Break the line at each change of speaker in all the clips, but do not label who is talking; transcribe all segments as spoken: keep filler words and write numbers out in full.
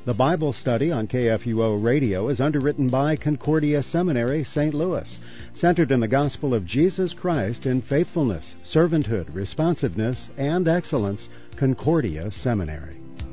The Bible study on K F U O Radio is underwritten by Concordia Seminary, Saint Louis, centered in the gospel of Jesus Christ in faithfulness, servanthood, responsiveness, and excellence. Concordia Seminary.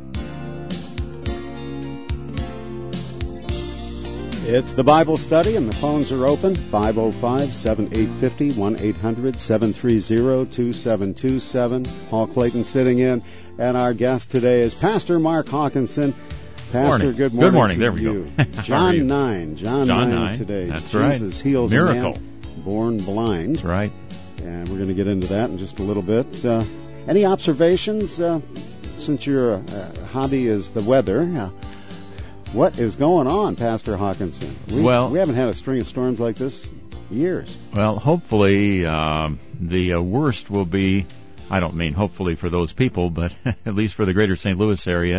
It's the Bible study, and the phones are open. five oh five, seven eight five oh, one eight hundred, seven three zero, two seven two seven. Paul Clayton sitting in, and our guest today is Pastor Mark Hawkinson. Pastor,
morning.
good morning.
Good morning.
To
There we
you.
go.
John nine. John,
John
nine,
nine
today.
That's
Jesus
right.
Jesus heals
Miracle.
a man born blind.
That's right.
And we're going to get into that in just a little bit. Uh, any observations, uh, since your uh, hobby is the weather? Uh, what is going on, Pastor Hawkinson? We,
well,
we haven't had a string of storms like this in years.
Well, hopefully um, the uh, worst will be, I don't mean hopefully for those people, but at least for the greater Saint Louis area.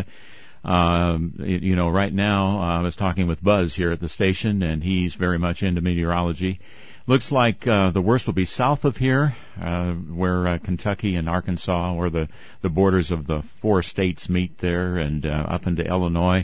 Um, you know, right now, uh, I was talking with Buzz here at the station, and he's very much into meteorology. Looks like uh, the worst will be south of here, uh, where uh, Kentucky and Arkansas, where the, the borders of the four states meet there, and uh, up into Illinois.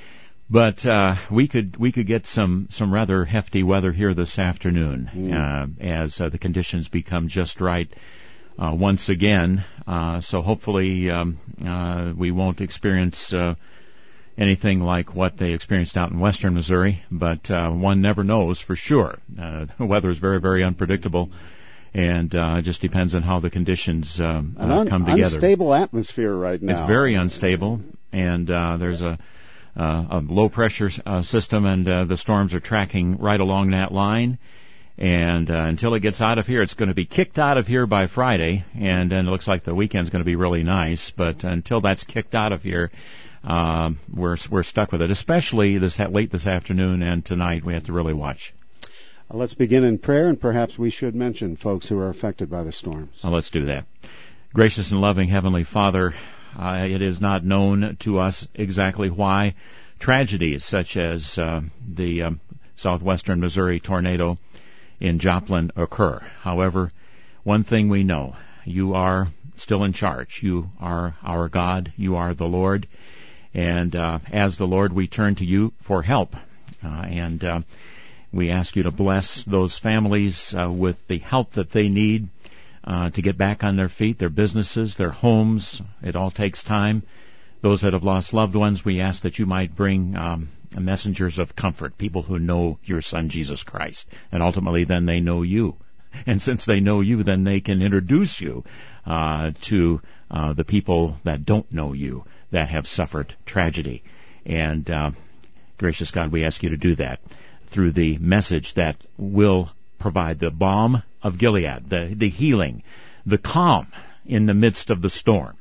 But uh, we could we could get some, some rather hefty weather here this afternoon, mm. uh, as uh, the conditions become just right. Uh, once again, uh, so hopefully um, uh, we won't experience uh, anything like what they experienced out in western Missouri, but uh, one never knows for sure. Uh, the weather is very, very unpredictable, and uh, it just depends on how the conditions um, uh,
un-
come together.
Unstable atmosphere right now.
It's very unstable, and uh, there's a, uh, a low-pressure uh, system, and uh, the storms are tracking right along that line. And uh, until it gets out of here, it's going to be kicked out of here by Friday, and then it looks like the weekend's going to be really nice. But until that's kicked out of here, uh, we're we're stuck with it. Especially this late this afternoon and tonight, we have to really watch.
Uh, let's begin in prayer, and perhaps we should mention folks who are affected by the storms.
Well, let's do that. Gracious and loving Heavenly Father, uh, it is not known to us exactly why tragedies such as uh, the um, southwestern Missouri tornado in Joplin occur. However, one thing we know, you are still in charge. You are our God. You are the Lord. And uh, as the Lord, we turn to you for help. Uh, and uh, we ask you to bless those families uh, with the help that they need uh, to get back on their feet, their businesses, their homes. It all takes time. Those that have lost loved ones, we ask that you might bring um, messengers of comfort, people who know your Son, Jesus Christ. And ultimately, then they know you. And since they know you, then they can introduce you uh, to uh, the people that don't know you, that have suffered tragedy. And uh, gracious God, we ask you to do that through the message that will provide the balm of Gilead, the, the healing, the calm in the midst of the storm.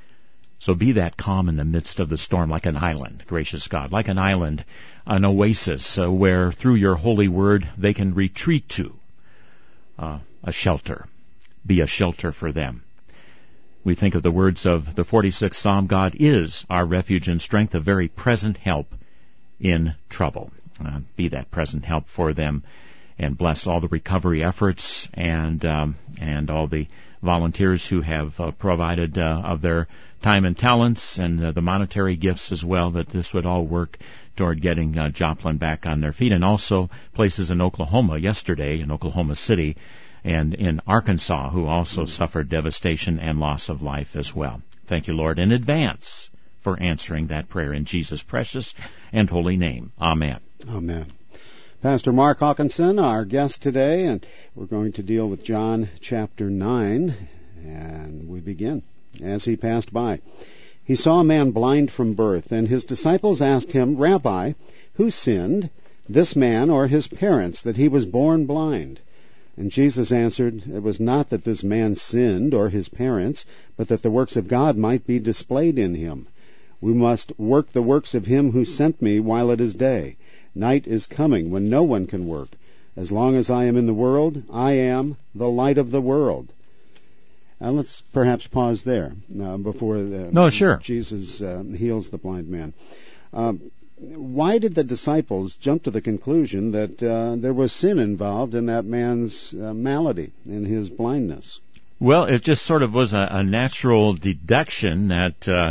So be that calm in the midst of the storm, like an island, gracious God, like an island, an oasis uh, where through your holy word they can retreat to, uh, a shelter. Be a shelter for them. We think of the words of the forty-sixth Psalm, God is our refuge and strength, a very present help in trouble. Uh, be that present help for them, and bless all the recovery efforts and um, and all the volunteers who have uh, provided uh, of their time and talents, and uh, the monetary gifts as well, that this would all work toward getting uh, Joplin back on their feet. And also places in Oklahoma yesterday, in Oklahoma City, and in Arkansas, who also suffered devastation and loss of life as well. Thank you, Lord, in advance for answering that prayer in Jesus' precious and holy name. Amen.
Amen. Pastor Mark Hawkinson, our guest today, and we're going to deal with John chapter nine, and we begin. As he passed by, he saw a man blind from birth, and his disciples asked him, Rabbi, who sinned, this man or his parents, that he was born blind? And Jesus answered, It was not that this man sinned or his parents, but that the works of God might be displayed in him. We must work the works of him who sent me while it is day. Night is coming when no one can work. As long as I am in the world, I am the light of the world. Uh, let's perhaps pause there uh, before the,
no, sure.
Jesus uh, heals the blind man. Uh, why did the disciples jump to the conclusion that uh, there was sin involved in that man's uh, malady, in his blindness?
Well, it just sort of was a, a natural deduction that uh,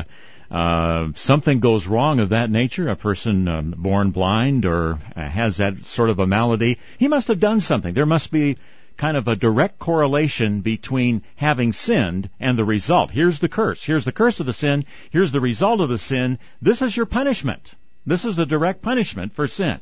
uh, something goes wrong of that nature, a person um, born blind or uh, has that sort of a malady, he must have done something. There must be kind of a direct correlation between having sinned and the result. Here's the curse. Here's the curse of the sin. Here's the result of the sin. This is your punishment. This is the direct punishment for sin.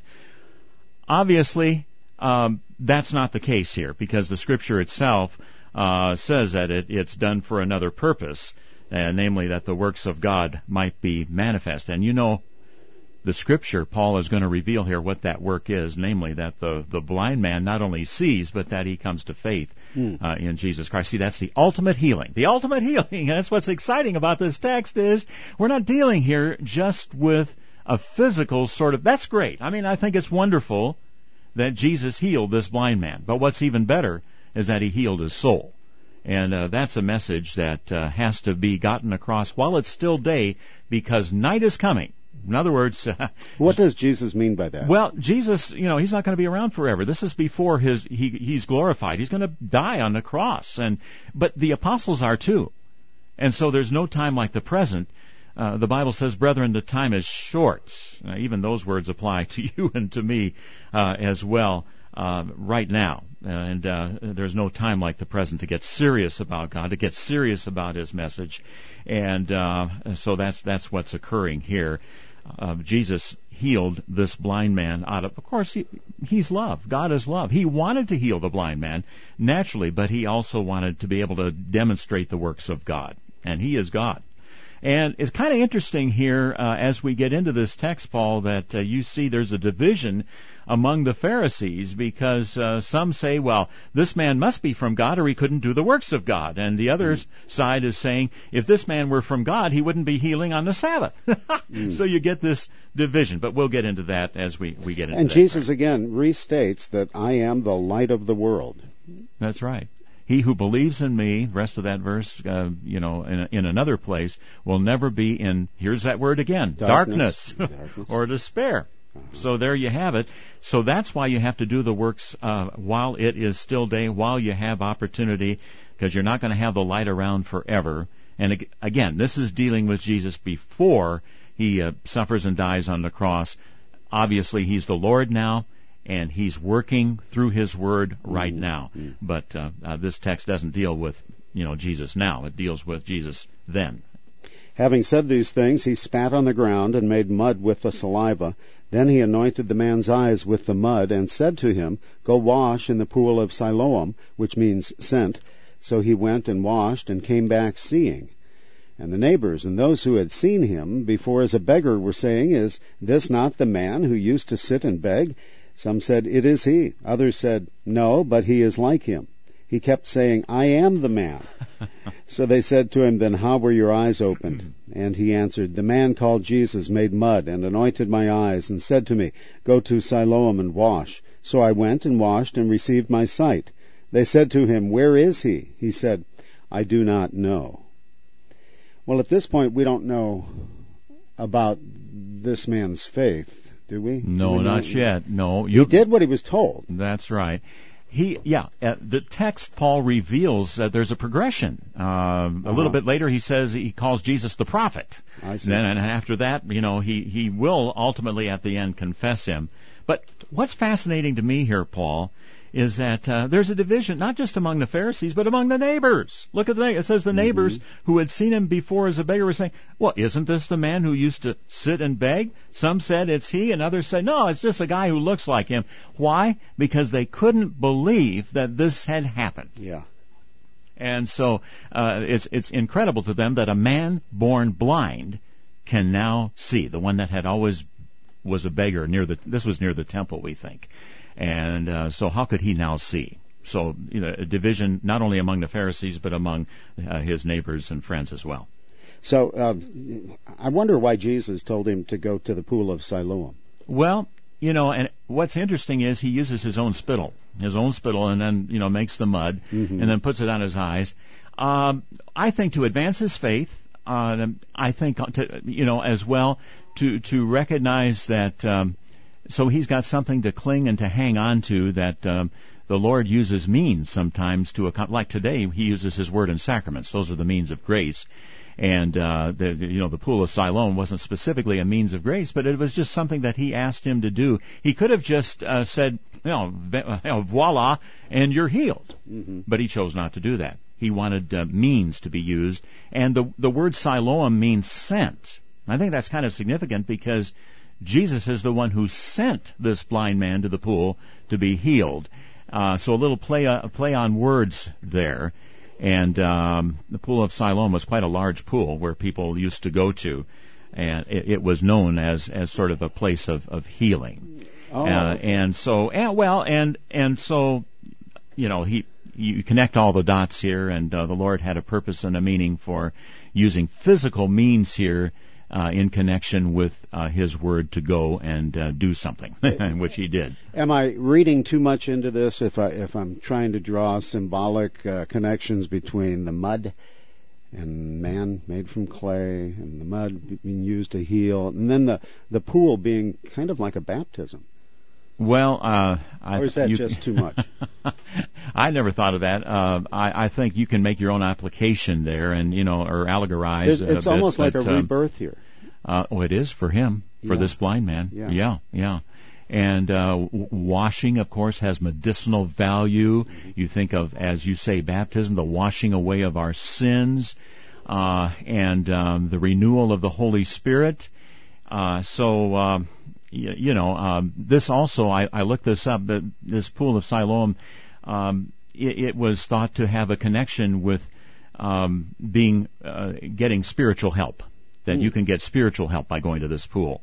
Obviously, um, that's not the case here, because the Scripture itself uh, says that it, it's done for another purpose, uh, namely that the works of God might be manifest. And you know, the Scripture, Paul is going to reveal here what that work is, namely that the, the blind man not only sees, but that he comes to faith mm. uh, in Jesus Christ. See, that's the ultimate healing. The ultimate healing, that's what's exciting about this text, is we're not dealing here just with a physical sort of, that's great. I mean, I think it's wonderful that Jesus healed this blind man. But what's even better is that he healed his soul. And uh, that's a message that uh, has to be gotten across while it's still day, because night is coming. In other words, uh,
what does Jesus mean by that?
Well, Jesus, you know, he's not going to be around forever. This is before his he he's glorified. He's going to die on the cross, and but the apostles are too. And so there's no time like the present. Uh, the Bible says, "Brethren, the time is short." Uh, even those words apply to you and to me uh, as well uh, right now. Uh, and uh, there's no time like the present to get serious about God, to get serious about His message. And uh, so that's that's what's occurring here. Uh, Jesus healed this blind man out of, of course, he, he's love. God is love. He wanted to heal the blind man naturally, but he also wanted to be able to demonstrate the works of God. And he is God. And it's kind of interesting here uh, as we get into this text, Paul, that uh, you see there's a division among the Pharisees, because uh, some say, well, this man must be from God or he couldn't do the works of God. And the other mm. side is saying, if this man were from God, he wouldn't be healing on the Sabbath. mm. So you get this division. But we'll get into that as we, we get into
And
that.
Jesus, again, restates that I am the light of the world.
That's right. He who believes in me, rest of that verse, uh, you know, in, in another place, will never be in, here's that word again, darkness, darkness, darkness. or despair. Uh-huh. So there you have it. So that's why you have to do the works uh, while it is still day, while you have opportunity, because you're not going to have the light around forever. And again, this is dealing with Jesus before he uh, suffers and dies on the cross. Obviously, he's the Lord now, and he's working through his word right mm-hmm. now. Mm-hmm. But uh, uh, this text doesn't deal with, you know, Jesus now. It deals with Jesus then.
Having said these things, he spat on the ground and made mud with the saliva. Then he anointed the man's eyes with the mud and said to him, Go wash in the pool of Siloam, which means sent. So he went and washed and came back seeing. And the neighbors and those who had seen him before as a beggar were saying, Is this not the man who used to sit and beg? Some said, It is he. Others said, No, but he is like him. He kept saying, I am the man. So they said to him, Then how were your eyes opened? And he answered, The man called Jesus made mud and anointed my eyes and said to me, Go to Siloam and wash. So I went and washed and received my sight. They said to him, Where is he? He said, I do not know. Well, at this point, we don't know about this man's faith, do we?
No,
do we
not yet. No. You,
he did what he was told.
That's right. He, yeah, uh, the text, Paul reveals that there's a progression. Uh, uh-huh. A little bit later, he says he calls Jesus the prophet.
I see.
And then, and after that, you know, he, he will ultimately at the end confess him. But what's fascinating to me here, Paul, is that uh, there's a division, not just among the Pharisees, but among the neighbors. Look at the, it says the mm-hmm. neighbors who had seen him before as a beggar were saying, well, isn't this the man who used to sit and beg? Some said it's he, and others said, no, it's just a guy who looks like him. Why? Because they couldn't believe that this had happened.
Yeah.
And so uh, it's it's incredible to them that a man born blind can now see, the one that had always was a beggar near the, this was near the temple, we think. And uh, so how could he now see? So, you know, a division not only among the Pharisees, but among uh, his neighbors and friends as well.
So uh, I wonder why Jesus told him to go to the pool of Siloam.
Well, you know, and what's interesting is he uses his own spittle, his own spittle, and then, you know, makes the mud, mm-hmm. and then puts it on his eyes. Um, I think to advance his faith, uh, I think, to, you know, as well, to, to recognize that... Um, So he's got something to cling and to hang on to that um, the Lord uses means sometimes to account. Like today, he uses his word and sacraments. Those are the means of grace. And uh, the, the you know the pool of Siloam wasn't specifically a means of grace, but it was just something that he asked him to do. He could have just uh, said, you know, you know, voila, and you're healed. Mm-hmm. But he chose not to do that. He wanted uh, means to be used, and the the word Siloam means sent. I think that's kind of significant because Jesus is the one who sent this blind man to the pool to be healed. Uh, so a little play uh, play on words there. And um, the pool of Siloam was quite a large pool where people used to go to, and it, it was known as, as sort of a place of, of healing.
Oh.
Uh, and so, and, well, and and so, you know, he you connect all the dots here, and uh, the Lord had a purpose and a meaning for using physical means here uh, in connection with uh, His word to go and uh, do something, which He did.
Am I reading too much into this if I if I'm trying to draw symbolic uh, connections between the mud and man made from clay, and the mud being used to heal, and then the the pool being kind of like a baptism?
Well, uh, I,
or is that
you,
just too much?
I never thought of that. Uh, I, I think you can make your own application there, and you know, or allegorize.
It's, it's
a
almost
bit,
like
but,
a rebirth here.
Uh, oh, it is for him, for
yeah.
this blind man.
Yeah,
yeah. yeah. And uh, w- washing, of course, has medicinal value. Mm-hmm. You think of, as you say, baptism, the washing away of our sins, uh, and um, the renewal of the Holy Spirit. Uh, so. Um, You, you know, um, this also, I, I looked this up, but this pool of Siloam, um, it, it was thought to have a connection with um, being, uh, getting spiritual help, that mm. you can get spiritual help by going to this pool.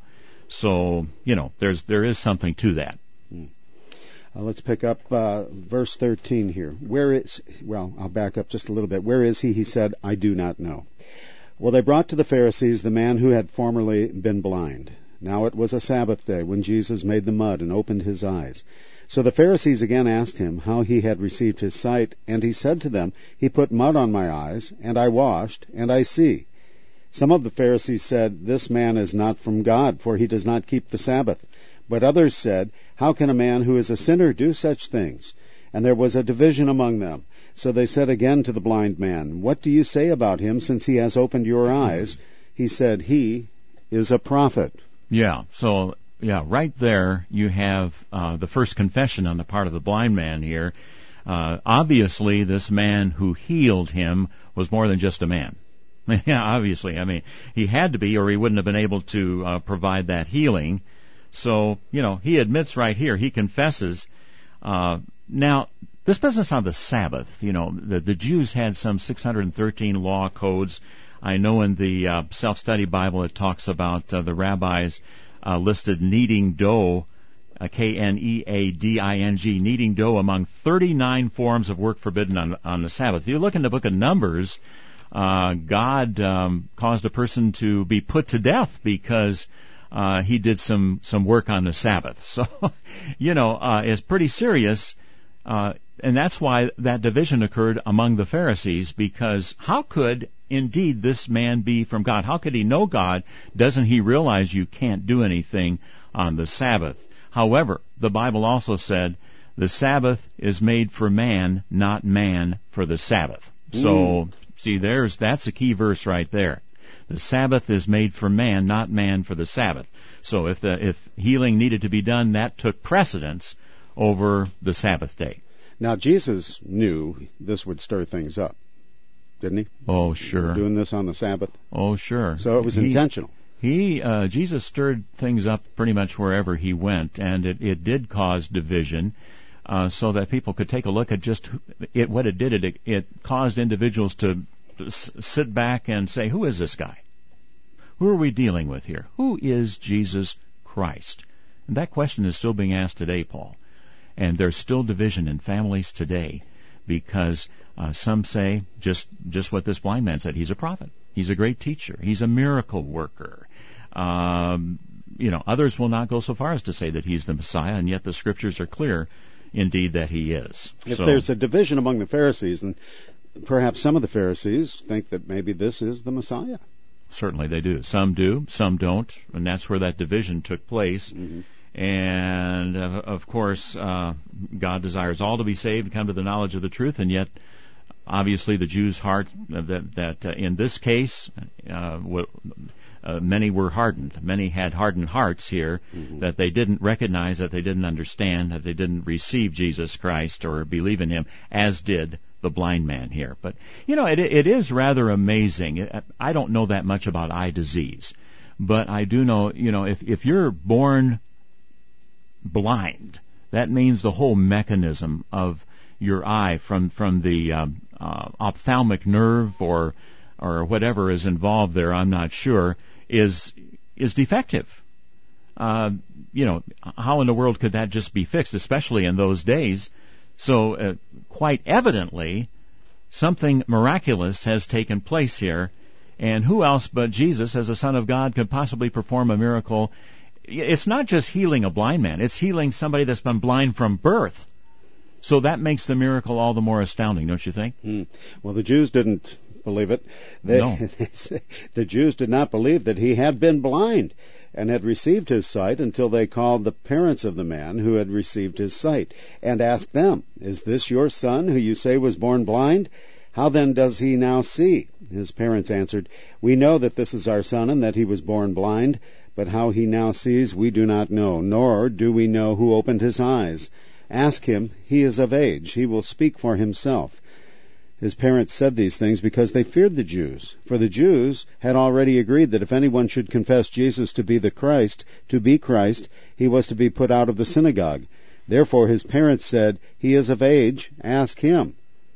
So, you know, there's there is something to that.
Mm. Uh, let's pick up uh, verse thirteen here. Where is, well, I'll back up just a little bit. Where is he? He said, I do not know. Well, they brought to the Pharisees the man who had formerly been blind. Now it was a Sabbath day when Jesus made the mud and opened his eyes. So the Pharisees again asked him how he had received his sight, and he said to them, He put mud on my eyes, and I washed, and I see. Some of the Pharisees said, This man is not from God, for he does not keep the Sabbath. But others said, How can a man who is a sinner do such things? And there was a division among them. So they said again to the blind man, What do you say about him, since he has opened your eyes? He said, He is a prophet.
Yeah, so, yeah, right there you have uh, the first confession on the part of the blind man here. Uh, obviously, this man who healed him was more than just a man. Yeah, obviously. I mean, he had to be, or he wouldn't have been able to uh, provide that healing. So, you know, he admits right here, he confesses. Uh, now, this business on the Sabbath, you know, the, the Jews had some six hundred thirteen law codes. I know in the uh, Self-Study Bible it talks about uh, the rabbis uh, listed kneading dough, uh, K N E A D I N G, kneading dough among thirty-nine forms of work forbidden on, on the Sabbath. If you look in the book of Numbers, uh, God um, caused a person to be put to death because uh, he did some, some work on the Sabbath. So, you know, uh, it's pretty serious. Uh, and that's why that division occurred among the Pharisees, because how could indeed this man be from God? How could he know God? Doesn't he realize you can't do anything on the Sabbath? However, the Bible also said the Sabbath is made for man, not man for the Sabbath. Mm. So, see, there's that's a key verse right there. The Sabbath is made for man, not man for the Sabbath. So if the if healing needed to be done, that took precedence over the Sabbath day.
Now, Jesus knew this would stir things up, didn't he?
Oh, sure.
Doing this on the Sabbath.
Oh, sure.
So it was
he,
intentional.
He, uh, Jesus stirred things up pretty much wherever he went, and it, it did cause division, uh, so that people could take a look at just it, what it did. It, it caused individuals to s- sit back and say, who is this guy? Who are we dealing with here? Who is Jesus Christ? And that question is still being asked today, Paul. And there's still division in families today because uh, some say just just what this blind man said. He's a prophet. He's a great teacher. He's a miracle worker. Um, you know, others will not go so far as to say that he's the Messiah, and yet the Scriptures are clear, indeed, that he is.
If
so,
there's a division among the Pharisees, then perhaps some of the Pharisees think that maybe this is the Messiah.
Certainly they do. Some do, some don't, and that's where that division took place. Mm-hmm. And, uh, of course, uh, God desires all to be saved and come to the knowledge of the truth, and yet obviously, the Jews' heart, uh, that, that uh, in this case, uh, w- uh, many were hardened. Many had hardened hearts here, mm-hmm. that they didn't recognize, that they didn't understand, that they didn't receive Jesus Christ or believe in Him, as did the blind man here. But, you know, it, it is rather amazing. I don't know that much about eye disease, but I do know, you know, if, if you're born blind, that means the whole mechanism of your eye, from from the um, uh, ophthalmic nerve or or whatever is involved there, I'm not sure, is is defective. Uh, you know, how in the world could that just be fixed, especially in those days? So uh, quite evidently, something miraculous has taken place here, and who else but Jesus, as the Son of God, could possibly perform a miracle? It's not just healing a blind man, it's healing somebody that's been blind from birth. So that makes the miracle all the more astounding, don't you think?
Mm. Well, the Jews didn't believe it. They,
no.
The Jews did not believe that he had been blind and had received his sight until they called the parents of the man who had received his sight and asked them, "Is this your son who you say was born blind? How then does he now see?" His parents answered, "We know that this is our son and that he was born blind, but how he now sees we do not know, nor do we know who opened his eyes. Ask him, he is of age, he will speak for himself." His parents said these things because they feared the Jews, for the Jews had already agreed that if anyone should confess Jesus to be the Christ, to be Christ, he was to be put out of the synagogue. Therefore his parents said, "He is of age, ask him."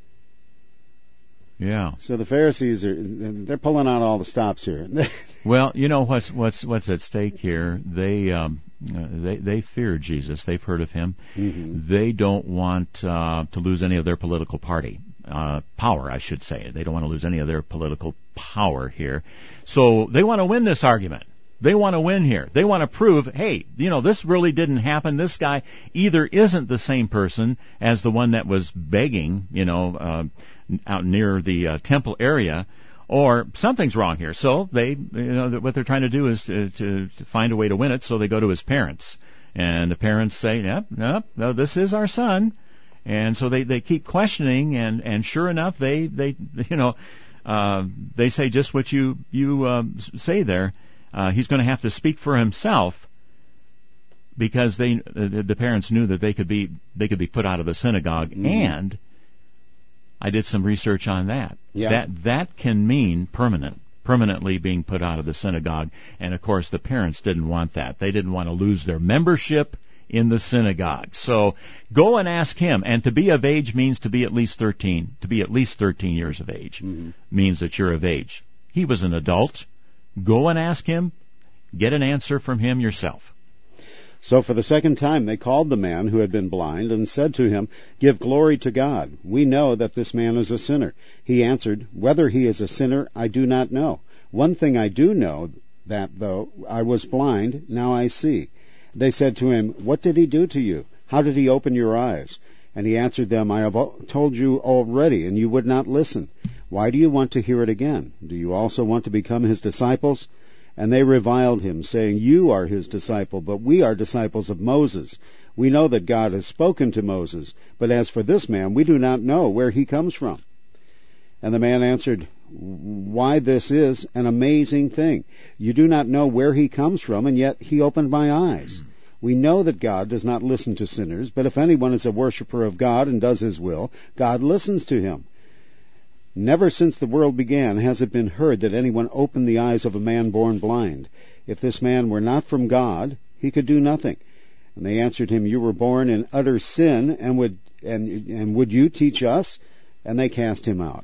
Yeah.
So the Pharisees are they're pulling out all the stops here.
Well, you know what's what's what's at stake here. They um, uh, they they fear Jesus. They've heard of him. Mm-hmm. They don't want uh, to lose any of their political party uh, power, I should say. They don't want to lose any of their political power here. So they want to win this argument. They want to win here. They want to prove, hey, you know, this really didn't happen. This guy either isn't the same person as the one that was begging, you know, uh, out near the uh, temple area, or something's wrong here. So they, you know, what they're trying to do is to, to, to find a way to win it. So they go to his parents, and the parents say, "Yep, no, no, this is our son." And so they, they keep questioning, and, and sure enough, they they you know, uh, they say just what you you uh, say there. Uh, he's going to have to speak for himself, because they uh, the parents knew that they could be they could be put out of the synagogue, mm. and I did some research on that.
Yeah.
That that can mean permanent, permanently being put out of the synagogue, and of course the parents didn't want that. They didn't want to lose their membership in the synagogue. So go and ask him. And to be of age means to be at least thirteen. To be at least thirteen years of age mm-hmm. means that you're of age. He was an adult. Go and ask him. Get an answer from him yourself.
So for the second time they called the man who had been blind and said to him, "Give glory to God. We know that this man is a sinner." He answered, "Whether he is a sinner, I do not know. One thing I do know, that though I was blind, now I see." They said to him, "What did he do to you? How did he open your eyes?" And he answered them, "I have told you already, and you would not listen. Why do you want to hear it again? Do you also want to become his disciples?" And they reviled him, saying, "You are his disciple, but we are disciples of Moses. We know that God has spoken to Moses, but as for this man, we do not know where he comes from." And the man answered, "Why, this is an amazing thing. You do not know where he comes from, and yet he opened my eyes. We know that God does not listen to sinners, but if anyone is a worshiper of God and does his will, God listens to him. Never since the world began has it been heard that anyone opened the eyes of a man born blind. If this man were not from God, he could do nothing." And they answered him, "You were born in utter sin, and would and and would you teach us?" And they cast him out.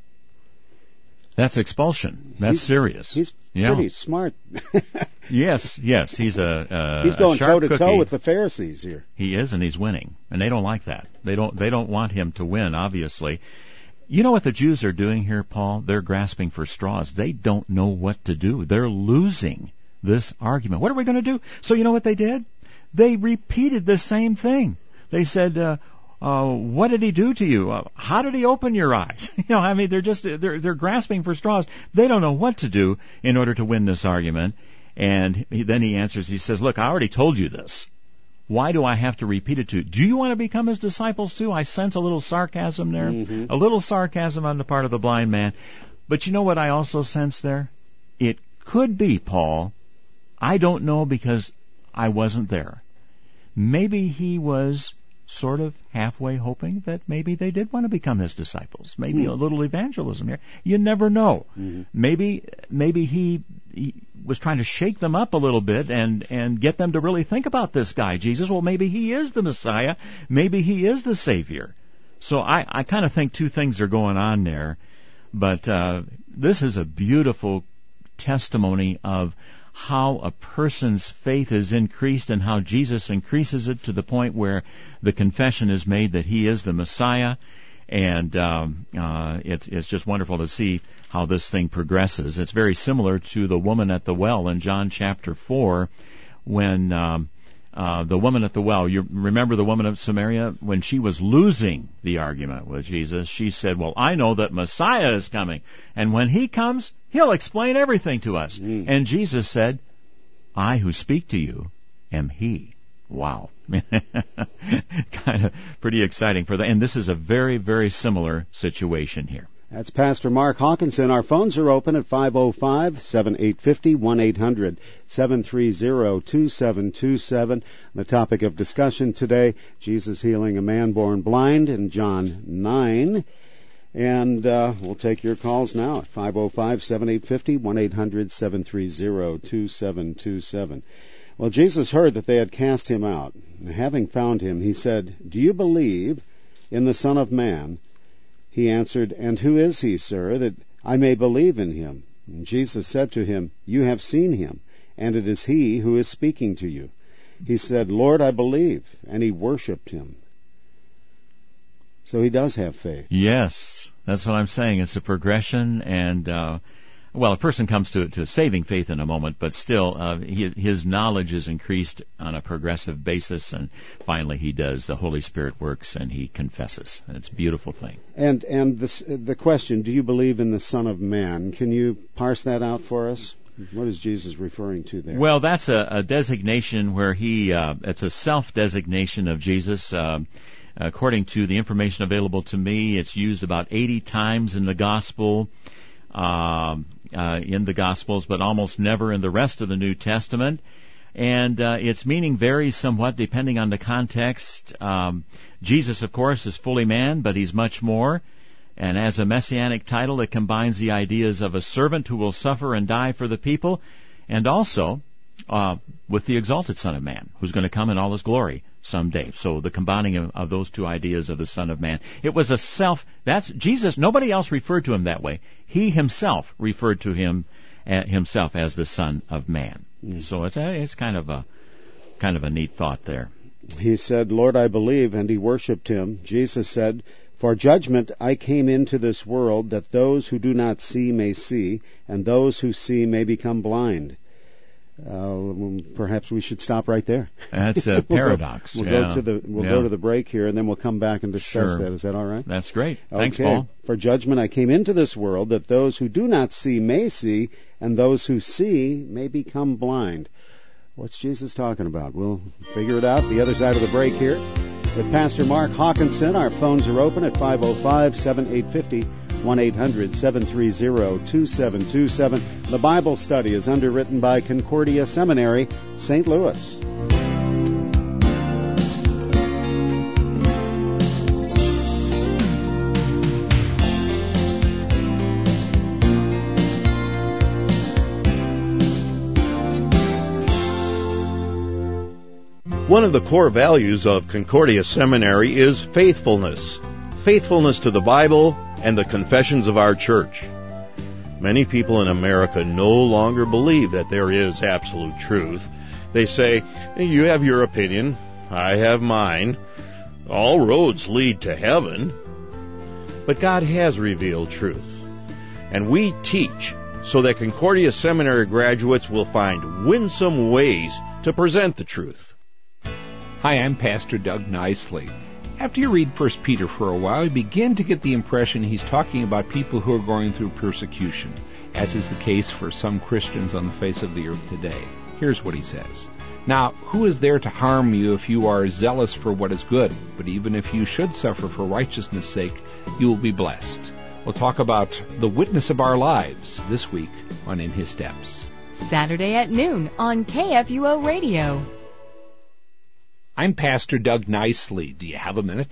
That's expulsion. That's
he's,
serious.
He's
yeah.
pretty smart.
yes, yes. He's a, a
he's going
toe
to toe with the Pharisees here.
He is, and he's winning, and they don't like that. They don't. They don't want him to win. Obviously, you know what the Jews are doing here, Paul? They're grasping for straws. They don't know what to do. They're losing this argument. What are we going to do? So you know what they did? They repeated the same thing. They said, Uh, Uh, what did he do to you? Uh, how did he open your eyes? You know, I mean, they're just they're they're grasping for straws. They don't know what to do in order to win this argument. And he, then he answers. He says, "Look, I already told you this. Why do I have to repeat it to you? Do you want to become his disciples too? I sense a little sarcasm there. Mm-hmm. A little sarcasm on the part of the blind man. But you know what I also sense there? It could be, Paul, I don't know because I wasn't there. Maybe he was sort of halfway hoping that maybe they did want to become his disciples. Maybe mm. a little evangelism here. You never know. Mm-hmm. Maybe maybe he, he was trying to shake them up a little bit and, and get them to really think about this guy, Jesus. Well, maybe he is the Messiah. Maybe he is the Savior. So I, I kind of think two things are going on there. But uh, this is a beautiful testimony of how a person's faith is increased and how Jesus increases it to the point where the confession is made that he is the Messiah. And um, uh, it's, it's just wonderful to see how this thing progresses. It's very similar to the woman at the well in John chapter four when um, uh, the woman at the well, you remember the woman of Samaria? When she was losing the argument with Jesus, she said, well, I know that Messiah is coming. And when he comes, he'll explain everything to us. Mm. And Jesus said, I who speak to you am he. Wow. Kind of pretty exciting for that. And this is a very, very similar situation here.
That's Pastor Mark Hawkinson. Our phones are open at five oh five, seven eight five oh, one eight hundred, seven three zero, two seven two seven. The topic of discussion today, Jesus healing a man born blind in John nine. And uh, we'll take your calls now at five oh five, seven eight five oh, one eight hundred, seven three zero, two seven two seven. Well, Jesus heard that they had cast him out. And having found him, he said, do you believe in the Son of Man? He answered, and who is he, sir, that I may believe in him? And Jesus said to him, you have seen him, and it is he who is speaking to you. He said, Lord, I believe, and he worshipped him. So he does have faith.
Yes, that's what I'm saying. It's a progression, and uh, well, a person comes to to saving faith in a moment, but still, uh, he, his knowledge is increased on a progressive basis, and finally, he does. The Holy Spirit works, and he confesses. And it's a beautiful thing.
And and this, the question: do you believe in the Son of Man? Can you parse that out for us? What is Jesus referring to there?
Well, that's a, a designation where he. Uh, it's a self-designation of Jesus. Uh, According to the information available to me, it's used about eighty times in the gospel, uh, uh, in the Gospels, but almost never in the rest of the New Testament. And uh, its meaning varies somewhat depending on the context. Um, Jesus, of course, is fully man, but he's much more. And as a messianic title, it combines the ideas of a servant who will suffer and die for the people, and also uh, with the exalted Son of Man, who's going to come in all his glory someday. So the combining of, of those two ideas of the Son of Man. It was a self, that's Jesus, nobody else referred to him that way. He himself referred to him uh, himself as the Son of Man. Mm. So it's a, it's kind of a kind of a neat thought there.
He said, Lord, I believe, and he worshipped him. Jesus said, for judgment I came into this world, that those who do not see may see, and those who see may become blind. Uh, perhaps we should stop right there.
That's a paradox.
we'll go,
yeah.
we'll, go to the, we'll
yeah.
go to the break here, and then we'll come back and discuss
sure.
that. Is that all right?
That's great.
Okay.
Thanks, Paul.
For judgment I came into this world, that those who do not see may see, and those who see may become blind. What's Jesus talking about? We'll figure it out the other side of the break here. With Pastor Mark Hawkinson, our phones are open at five oh five, seven eight five oh, one eight hundred, seven three zero, two seven two seven. The Bible study is underwritten by Concordia Seminary, Saint Louis.
One of the core values of Concordia Seminary is faithfulness. Faithfulness to the Bible and the confessions of our church. Many people in America no longer believe that there is absolute truth. They say, you have your opinion, I have mine. All roads lead to heaven. But God has revealed truth. And we teach so that Concordia Seminary graduates will find winsome ways to present the truth.
Hi, I'm Pastor Doug Nicely. After you read First Peter for a while, you begin to get the impression he's talking about people who are going through persecution, as is the case for some Christians on the face of the earth today. Here's what he says. Now, who is there to harm you if you are zealous for what is good? But even if you should suffer for righteousness' sake, you will be blessed. We'll talk about the witness of our lives this week on In His Steps.
Saturday at noon on K F U O Radio.
I'm Pastor Doug Nicely. Do you have a minute?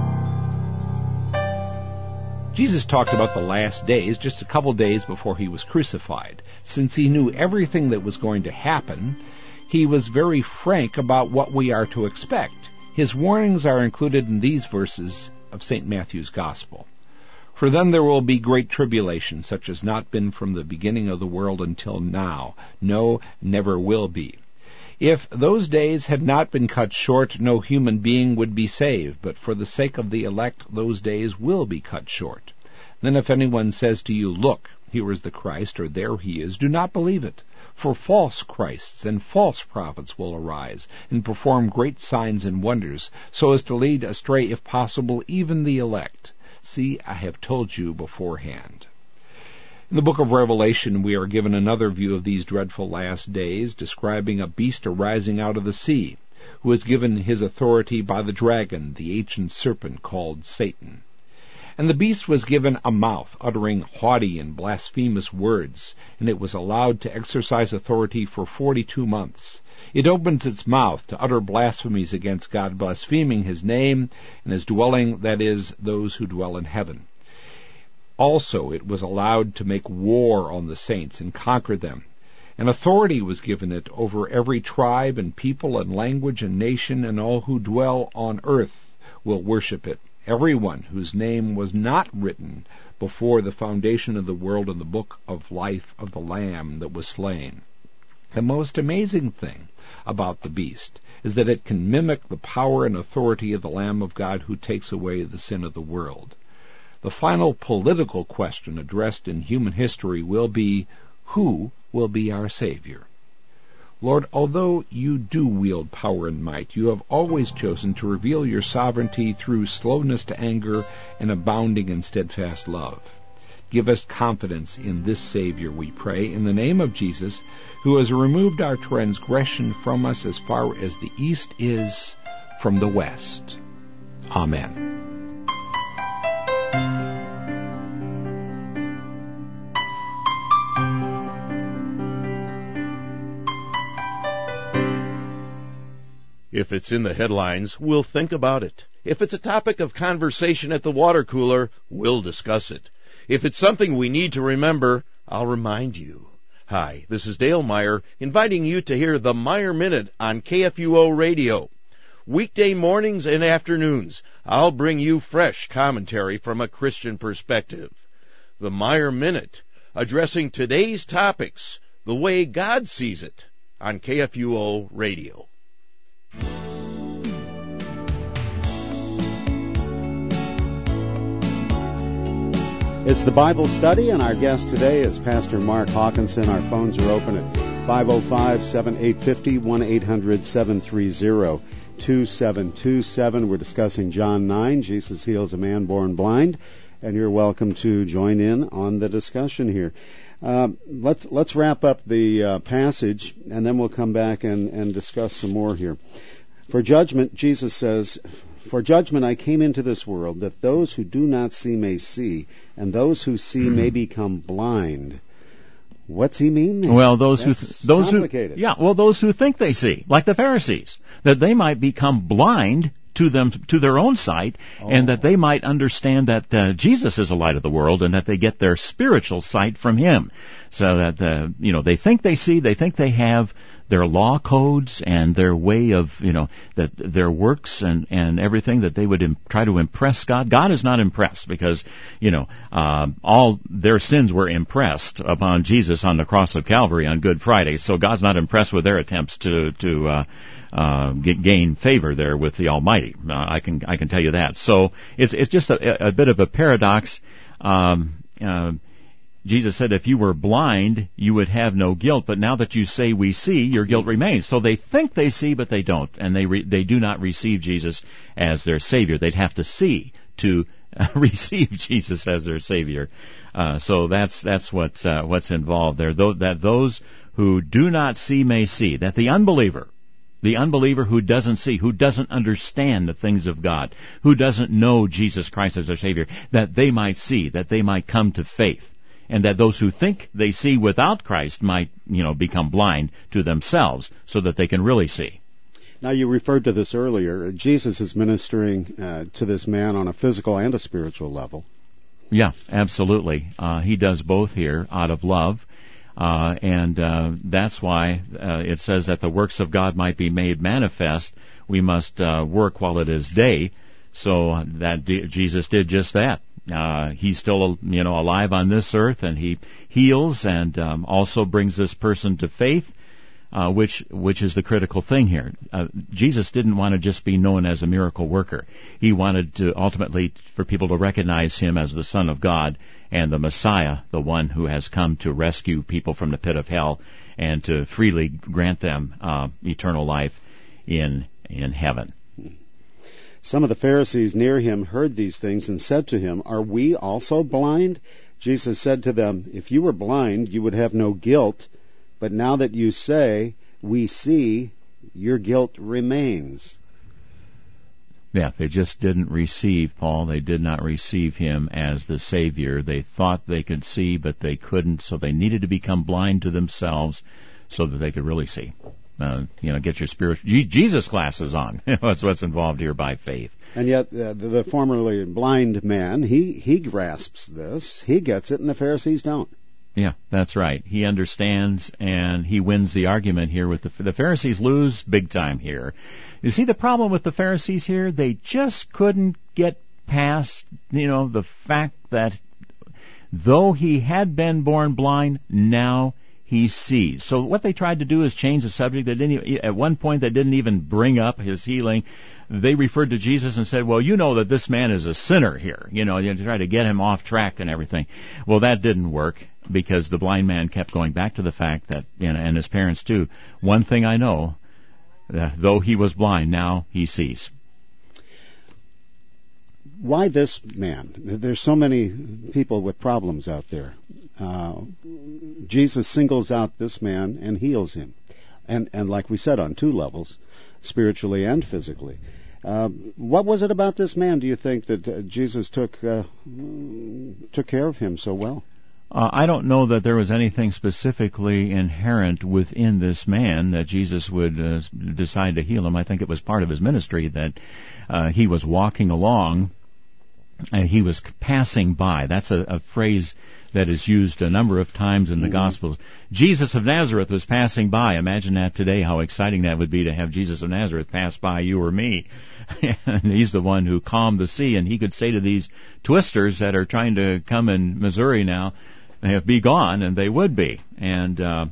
Jesus talked about the last days just a couple days before he was crucified. Since he knew everything that was going to happen, he was very frank about what we are to expect. His warnings are included in these verses of Saint Matthew's Gospel. For then there will be great tribulation, such as not been from the beginning of the world until now. No, never will be. If those days had not been cut short, no human being would be saved. But for the sake of the elect, those days will be cut short. Then if anyone says to you, look, here is the Christ, or there he is, do not believe it. For false Christs and false prophets will arise, and perform great signs and wonders, so as to lead astray, if possible, even the elect. See, I have told you beforehand. In the book of Revelation, we are given another view of these dreadful last days, describing a beast arising out of the sea, who is given his authority by the dragon, the ancient serpent called Satan. And the beast was given a mouth, uttering haughty and blasphemous words, and it was allowed to exercise authority for forty-two months. It opens its mouth to utter blasphemies against God, blaspheming his name and his dwelling, that is, those who dwell in heaven. Also, it was allowed to make war on the saints and conquer them. And authority was given it over every tribe and people and language and nation, and all who dwell on earth will worship it. Everyone whose name was not written before the foundation of the world in the book of life of the Lamb that was slain. The most amazing thing about the beast is that it can mimic the power and authority of the Lamb of God who takes away the sin of the world. The final political question addressed in human history will be, who will be our Savior? Lord, although you do wield power and might, you have always chosen to reveal your sovereignty through slowness to anger and abounding in steadfast love. Give us confidence in this Savior, we pray, in the name of Jesus, who has removed our transgression from us as far as the east is from the west. Amen.
If it's in the headlines, we'll think about it. If it's a topic of conversation at the water cooler, we'll discuss it. If it's something we need to remember, I'll remind you. Hi, this is Dale Meyer, inviting you to hear the Meyer Minute on K F U O Radio. Weekday mornings and afternoons, I'll bring you fresh commentary from a Christian perspective. The Meyer Minute, addressing today's topics the way God sees it on K F U O Radio.
It's the Bible Study, and our guest today is Pastor Mark Hawkinson. Our phones are open at five oh five, seven eight five oh, one eight hundred, seven three zero, two seven two seven. We're discussing John nine, Jesus heals a man born blind, and you're welcome to join in on the discussion here. Uh, let's let's wrap up the uh, passage, and then we'll come back and, and discuss some more here. For judgment, Jesus says, for judgment I came into this world, that those who do not see may see, and those who see may become blind. What's he mean there?
Well, those
That's
who th- those who yeah, well, those who think they see, like the Pharisees, that they might become blind to them to their own sight, oh. and that they might understand that uh, Jesus is the light of the world, and that they get their spiritual sight from Him, so that uh, you know they think they see, they think they have their law codes and their way of, you know, that their works and, and everything, that they would imp- try to impress God. God is not impressed because, you know, uh, all their sins were impressed upon Jesus on the cross of Calvary on Good Friday. So God's not impressed with their attempts to, to, uh, uh, get, gain favor there with the Almighty. Uh, I can, I can tell you that. So it's, it's just a, a bit of a paradox. Um, uh, Jesus said if you were blind, you would have no guilt, but now that you say we see, your guilt remains. So they think they see, but they don't, and they re- they do not receive Jesus as their Savior. They'd have to see to uh, receive Jesus as their Savior. Uh, so that's that's what's uh, what's involved there. Th- that those who do not see may see. That the unbeliever The unbeliever who doesn't see, who doesn't understand the things of God, who doesn't know Jesus Christ as their Savior, that they might see, that they might come to faith, and that those who think they see without Christ might, you know, become blind to themselves so that they can really see.
Now, you referred to this earlier. Jesus is ministering uh, to this man on a physical and a spiritual level.
Yeah, absolutely. Uh, he does both here out of love. Uh, and uh, that's why uh, it says that the works of God might be made manifest. We must uh, work while it is day. So that D- Jesus did just that. Uh, he's still, you know, alive on this earth, and he heals and um, also brings this person to faith. Uh, which which is the critical thing here. Uh, Jesus didn't want to just be known as a miracle worker. He wanted to ultimately for people to recognize him as the Son of God and the Messiah, the one who has come to rescue people from the pit of hell and to freely grant them uh, eternal life in in heaven.
Some of the Pharisees near him heard these things and said to him, "Are we also blind?" Jesus said to them, "If you were blind, you would have no guilt. But now that you say, 'We see,' your guilt remains."
Yeah, they just didn't receive Paul. They did not receive him as the Savior. They thought they could see, but they couldn't, so they needed to become blind to themselves so that they could really see. Uh, you know, get your spiritual Jesus glasses on. That's what's involved here by faith.
And yet, uh, the, the formerly blind man, he, he grasps this. He gets it, and the Pharisees don't.
Yeah, that's right. He understands, and he wins the argument here. With the, the Pharisees lose big time here. You see the problem with the Pharisees here? They just couldn't get past, you know, the fact that though he had been born blind, now he sees. So what they tried to do is change the subject. They didn't even, at one point they didn't even bring up his healing. They referred to Jesus and said, "Well, you know that this man is a sinner here." You know, you try to get him off track and everything. Well, that didn't work, because the blind man kept going back to the fact that, you know, and his parents too, "One thing I know, uh, though he was blind, now he sees."
Why this man? There's so many people with problems out there. Uh, Jesus singles out this man and heals him. And, and like we said, on two levels, spiritually and physically. Uh, what was it about this man, do you think, that uh, Jesus took uh, took care of him so well?
Uh, I don't know that there was anything specifically inherent within this man that Jesus would uh, decide to heal him. I think it was part of his ministry that uh, he was walking along and he was passing by. That's a, a phrase that is used a number of times in the mm-hmm. Gospels. Jesus of Nazareth was passing by. Imagine that today, how exciting that would be to have Jesus of Nazareth pass by you or me. And he's the one who calmed the sea, and he could say to these twisters that are trying to come in Missouri now, "Be gone," and they would be. And uh,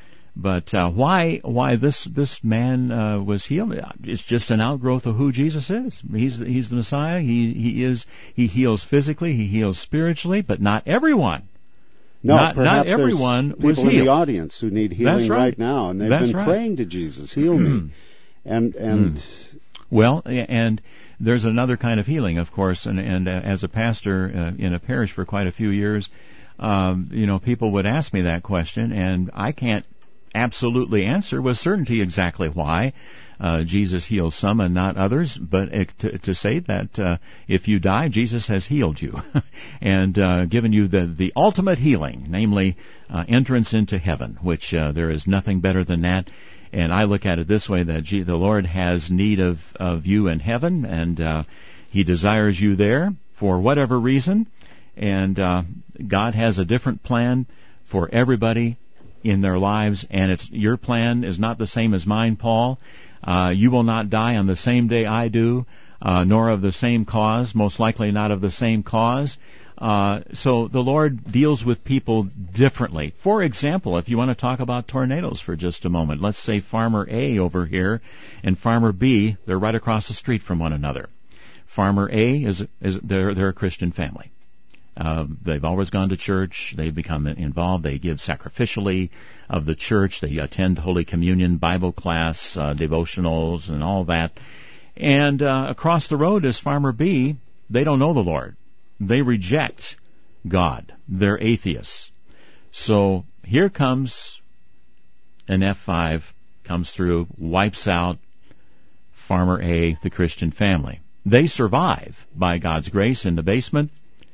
but uh, why why this this man uh, was healed? It's just an outgrowth of who Jesus is. He's he's the Messiah. He he is he heals physically. He heals spiritually, but not everyone.
No,
not, not
perhaps
everyone
there's
was
people
healed.
in the audience who need healing
That's right.
right now, and they've
That's
been
right.
praying to Jesus, "Heal me." And and
mm. well, and there's another kind of healing, of course. And and uh, as a pastor uh, in a parish for quite a few years, um, you know, people would ask me that question, and I can't absolutely answer with certainty exactly why uh, Jesus heals some and not others, but uh, to, to say that uh, if you die, Jesus has healed you and uh, given you the, the ultimate healing, namely uh, entrance into heaven, which uh, there is nothing better than that. And I look at it this way, that G- the Lord has need of, of you in heaven, and uh, He desires you there for whatever reason, and uh, God has a different plan for everybody in their lives, and it's your plan is not the same as mine, Paul. Uh, you will not die on the same day I do, uh, nor of the same cause, most likely not of the same cause. Uh, so the Lord deals with people differently. For example, if you want to talk about tornadoes for just a moment, let's say Farmer A over here and Farmer B, they're right across the street from one another. Farmer A is, is they're, they're a Christian family. Uh, they've always gone to church. They've become involved. They give sacrificially of the church. They attend Holy Communion, Bible class, uh, devotionals, and all that. And uh, across the road is Farmer B. They don't know the Lord. They reject God. They're atheists. So here comes an F five comes through, wipes out Farmer A, the Christian family. They survive by God's grace in the basement,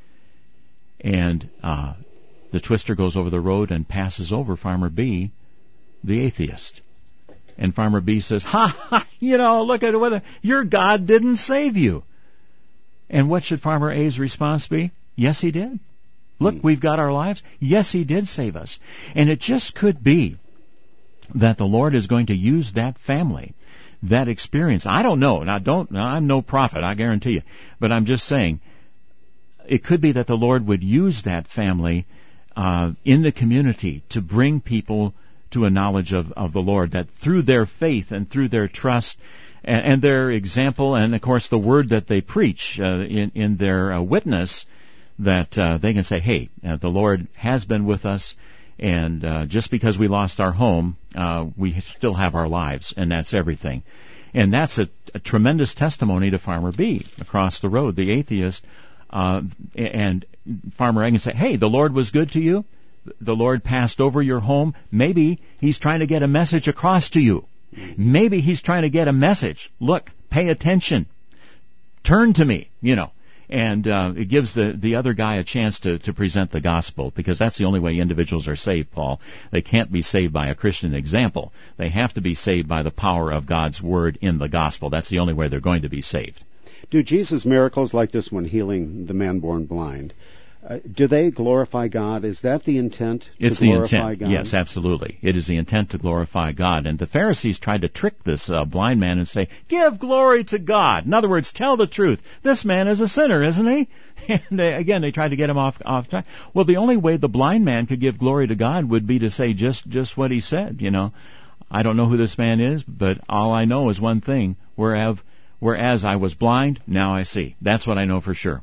and uh, the twister goes over the road and passes over Farmer B, the atheist. And Farmer B says, ha, ha, you know, look at whether your God didn't save you. And what should Farmer A's response be? Yes, he did. Look, we've got our lives. Yes, he did save us. And it just could be that the Lord is going to use that family, that experience. I don't know. Now, don't. Now, I'm no prophet, I guarantee you. But I'm just saying, it could be that the Lord would use that family uh, in the community to bring people to a knowledge of, of the Lord, that through their faith and through their trust and, and their example and, of course, the word that they preach uh, in, in their uh, witness, that uh, they can say, hey, uh, the Lord has been with us, and uh, just because we lost our home, uh, we still have our lives, and that's everything. And that's a, a tremendous testimony to Farmer B across the road, the atheist. Uh, and Farmer A can say, hey, the Lord was good to you. The Lord passed over your home. Maybe He's trying to get a message across to you. Maybe He's trying to get a message. Look, pay attention. Turn to me, you know. And uh, it gives the, the other guy a chance to, to present the gospel, because that's the only way individuals are saved, Paul. They can't be saved by a Christian example. They have to be saved by the power of God's word in the gospel. That's the only way they're going to be saved.
Do Jesus' miracles like this one, healing the man born blind, Uh, do they glorify God? Is that the intent?
It's
to
the
glorify
intent.
God?
Yes, absolutely. It is the intent to glorify God. And the Pharisees tried to trick this uh, blind man and say, give glory to God. In other words, tell the truth. This man is a sinner, isn't he? And they, again, they tried to get him off off track. Well, the only way the blind man could give glory to God would be to say just, just what he said, you know. I don't know who this man is, but all I know is one thing. Whereas, whereas I was blind, now I see. That's what I know for sure.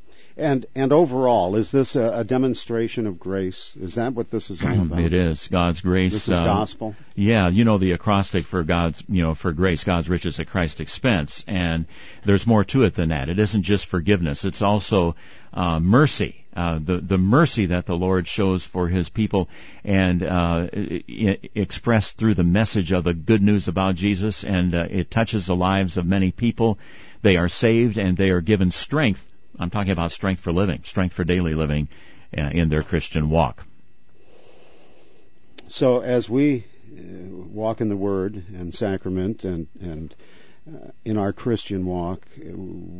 And and overall, is this a, a demonstration of grace? Is that what this is all about?
It is God's grace.
This is
uh,
gospel.
Yeah, you know the acrostic for God's, you know, for grace, God's riches at Christ's expense, and there's more to it than that. It isn't just forgiveness; it's also uh, mercy. Uh, the the mercy that the Lord shows for His people, and uh, I- expressed through the message of the good news about Jesus, and uh, it touches the lives of many people. They are saved, and they are given strength. I'm talking about strength for living, strength for daily living uh, in their Christian walk.
So as we uh, walk in the Word and sacrament and, and uh, in our Christian walk, uh,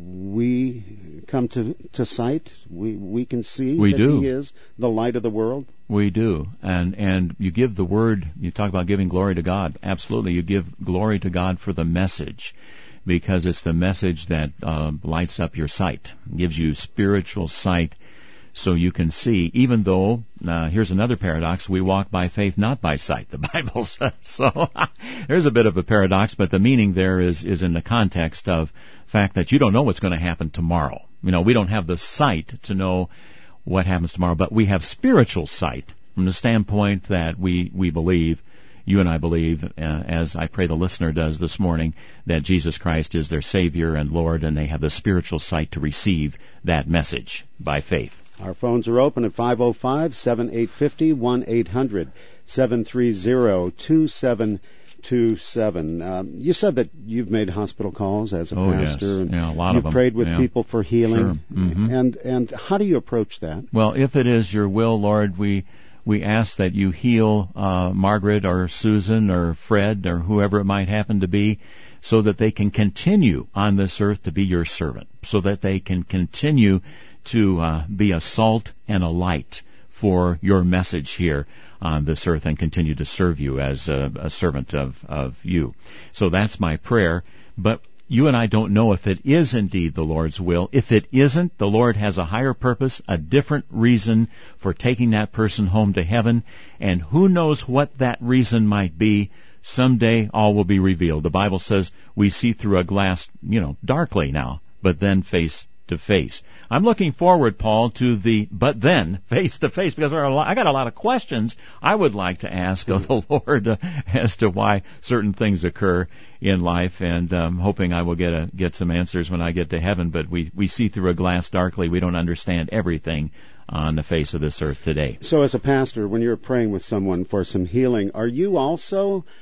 we come to, to sight. We we can see
we
that
do.
He is the light of the world.
We do. And and you give the Word, you talk about giving glory to God. Absolutely. You give glory to God for the message, because it's the message that uh, lights up your sight, gives you spiritual sight, so you can see, even though, uh, here's another paradox, we walk by faith, not by sight, the Bible says. So there's a bit of a paradox, but the meaning there is, is in the context of the fact that you don't know what's going to happen tomorrow. You know, we don't have the sight to know what happens tomorrow, but we have spiritual sight from the standpoint that we, we believe, you and I believe, uh, as I pray the listener does this morning, that Jesus Christ is their Savior and Lord, and they have the spiritual sight to receive that message by faith.
Our phones are open at five oh five, seven eight five oh, one eight hundred, seven three zero, two seven two seven. Um, you said that you've made hospital calls as a
oh,
pastor.
Yes.
And
yeah, a lot
you've
of them.
prayed with
yeah.
people for healing.
Sure. Mm-hmm.
And, and how do you approach that?
Well, if it is your will, Lord, we... We ask that you heal uh, Margaret or Susan or Fred or whoever it might happen to be, so that they can continue on this earth to be your servant, so that they can continue to uh, be a salt and a light for your message here on this earth, and continue to serve you as a, a servant of, of you. So that's my prayer. But you and I don't know if it is indeed the Lord's will. If it isn't, the Lord has a higher purpose, a different reason for taking that person home to heaven, and who knows what that reason might be. Someday all will be revealed. The Bible says we see through a glass, you know, darkly now, but then face to face. I'm looking forward, Paul, to the but then face to face, because there are a lot, I got a lot of questions I would like to ask of the Lord uh, as to why certain things occur in life, and um, hoping I will get a, get some answers when I get to heaven. But we, we see through a glass darkly. We don't understand everything on the face of this earth today.
So as a pastor, when you're praying with someone for some healing, are you also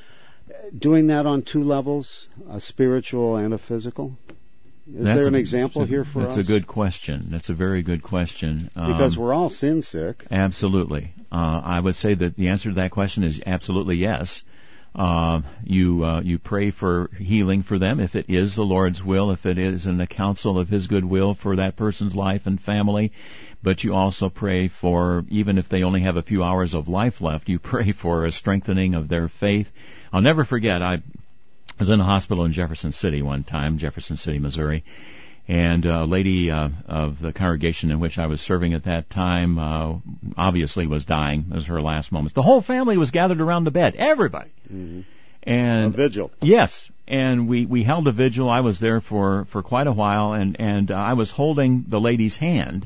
doing that on two levels, a spiritual and a physical? Is
that's
there an
a,
example
a,
here for
that's
us?
That's a good question. That's a very good question.
Because
um,
we're all sin sick.
Absolutely. Uh, I would say that the answer to that question is absolutely yes. Uh, you uh, you pray for healing for them if it is the Lord's will, if it is in the counsel of His good will for that person's life and family. But you also pray for, even if they only have a few hours of life left, you pray for a strengthening of their faith. I'll never forget, I was in a hospital in Jefferson City one time, Jefferson City, Missouri, and a lady uh, of the congregation in which I was serving at that time uh, obviously was dying. It was her last moments. The whole family was gathered around the bed, everybody.
Mm-hmm.
And
a vigil.
Yes, and we, we held a vigil. I was there for, for quite a while, and, and uh, I was holding the lady's hand,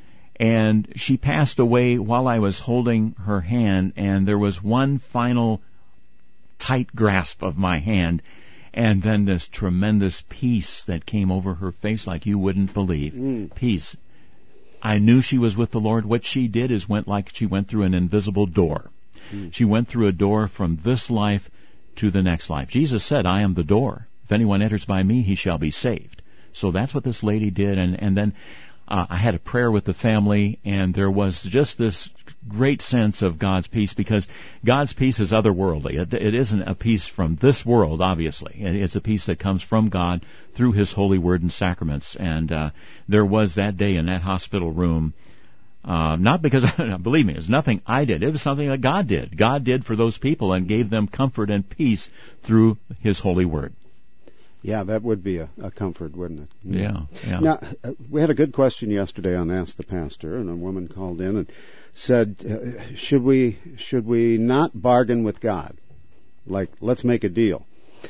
and she passed away while I was holding her hand, and there was one final tight grasp of my hand, and then this tremendous peace that came over her face like you wouldn't believe.
Mm.
Peace. I knew she was with the Lord. What she did is went like she went through an invisible door. Mm. She went through a door from this life to the next life. Jesus said, I am the door. If anyone enters by me, he shall be saved. So that's what this lady did. And, and then uh, I had a prayer with the family, and there was just this great sense of God's peace, because God's peace is otherworldly. It, it isn't a peace from this world, obviously. It's a peace that comes from God through His holy word and sacraments. And uh, there was that day in that hospital room, uh, not because, believe me, it was nothing I did. It was something that God did. God did for those people and gave them comfort and peace through His holy word.
Yeah, that would be a, a comfort, wouldn't it?
Yeah, yeah.
Now, uh, we had a good question yesterday on Ask the Pastor, and a woman called in and said, uh, should we should we not bargain with God? Like, let's make a deal.